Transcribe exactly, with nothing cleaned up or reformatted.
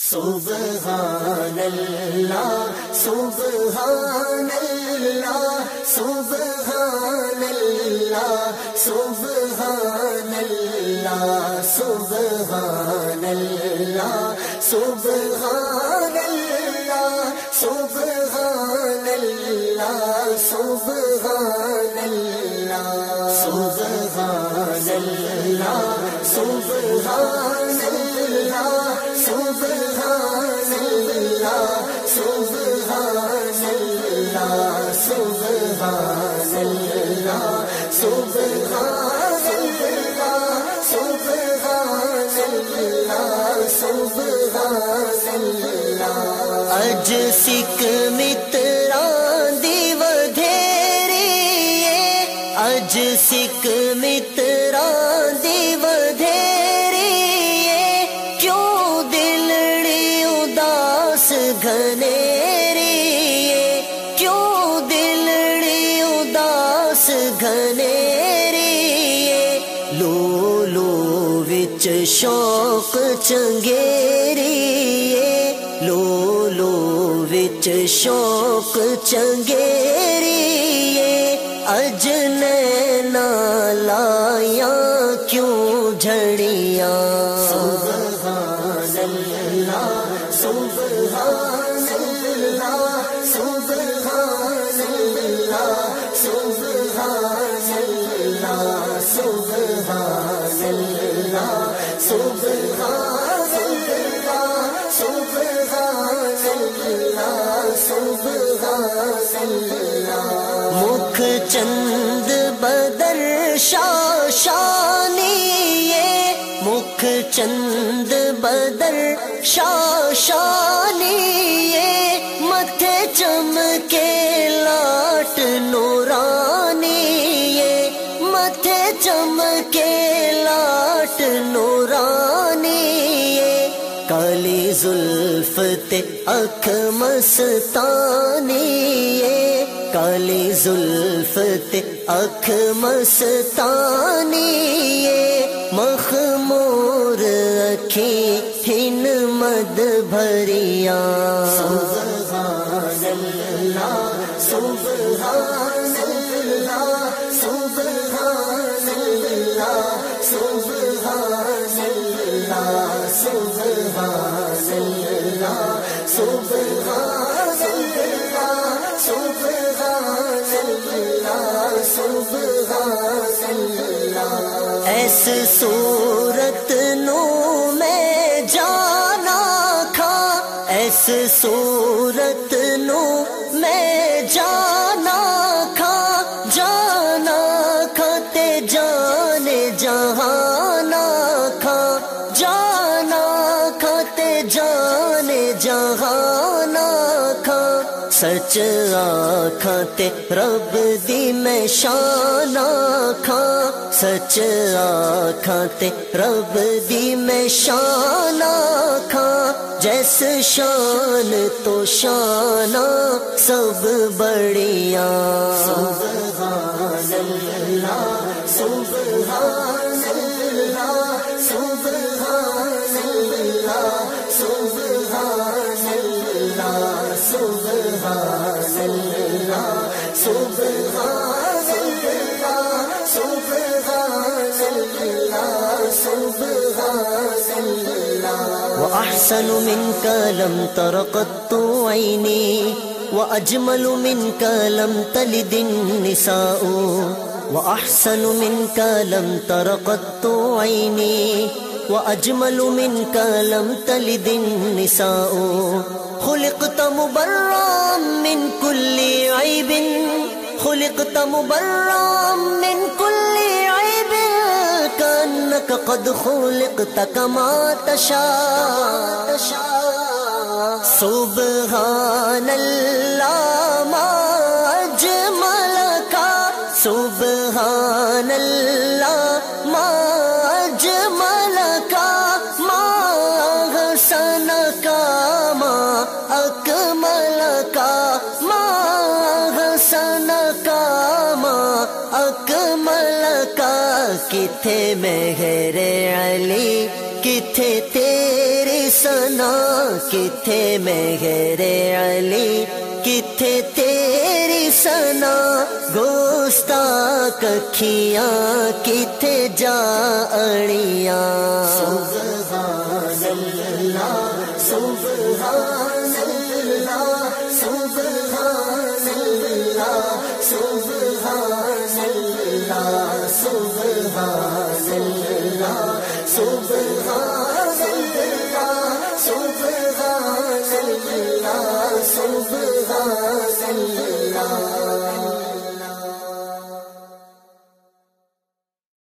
سبحان اللہ سبحان اللہ سبحان اللہ سبحان اللہ سبحان اللہ سبحان اللہ سبحان اللہ سبحان اللہ سبحان اللہ سبحان اللہ سبحان اللہ سبحان اللہ سبحان اللہ سبحان اللہ سبحان اللہ سبحان اللہ اج سکھ متران دی ودھیری اج سکھ متران دی ودھیری کیوں دلڑی اداس گھنیری کیوں دلڑی اداس گھنیری لو لو وچ شوق چنگیری لو لو وچ شوق چنگیری اج نینا لایاں کیوں جھڑیاں سبحان اللہ سبحان اللہ سبحان اللہ سبحان اللہ سبحان اللہ سبحان اللہ سبحان اللہ سبحان اللہ مکھ چند بدر شاشانی مکھ چند بدر شاشانی متھے چمکے لاٹ نورانی متھے چمکے لاٹ نورانی کالی زلف تے اکھ مستانی کالی زلف تے اکھ مستانی مخمور اکھی ہن مد بھریاں سبحان اللہ سبحان اللہ سبحان اللہ سبحان اللہ سبحان اللہ سبحان اللہ سبحان اللہ سبحان اللہ ایس صورت نو میں جانا کھا ایس صورت نو میں جانا کھا جانا کھا تے جانے جہانا کھا جانا کھا تے جانے جہانا کھا سچ آکھاں تے رب دی میں شان آکھاں سچ آکھاں تے رب دی میں شان آکھاں جیس شان تو شاناں سب بڑیاں سبحان اللہ سبحان اللہ سبحان اللہ سبحان اللہ سبحان اللہ سبحان اللہ سبحان اللہ سبحان اللہ وأحسن منك لم تر قط عيني وأجمل منك لم تلد النساء وأحسن منك لم تر قط عيني وأجمل منك لم تلد النساء خلقت مبرأ من كل عيب خلقت مبرأ من كل عيب كأنك قد خلقت كما تشاء سبحان الله ما أجملك سبحان الله ما أجملك ما أحسنك ما أكملك ما أحسنك ما أكملك کتھے مہر علی کتھے تیری سنا کتھے مہر علی کتھے تیری سنا گستاخ اکھیاں کتھے جا اڑیاں سبحان اللہ سبحان اللہ سبحان اللہ سبحان اللہ سبحان اللہ سبحان اللہ سبحان اللہ سبحان